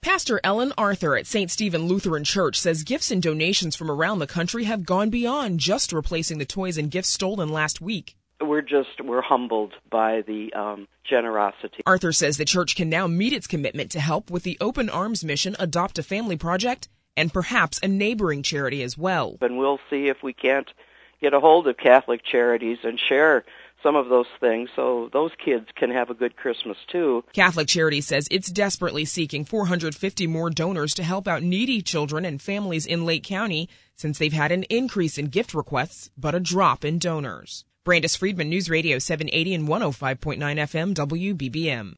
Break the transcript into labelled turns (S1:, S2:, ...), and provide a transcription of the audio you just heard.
S1: Pastor Ellen Arthur at St. Stephen Lutheran Church says gifts and donations from around the country have gone beyond just replacing the toys and gifts stolen last week.
S2: We're humbled by the generosity.
S1: Arthur says the church can now meet its commitment to help with the Open Arms Mission Adopt a Family project and perhaps a neighboring charity as well.
S2: And we'll see if we can't get a hold of Catholic Charities and share some of those things so those kids can have a good Christmas too.
S1: Catholic Charities says it's desperately seeking 450 more donors to help out needy children and families in Lake County since they've had an increase in gift requests but a drop in donors. Brandis Friedman, News Radio 780 and 105.9 FM WBBM.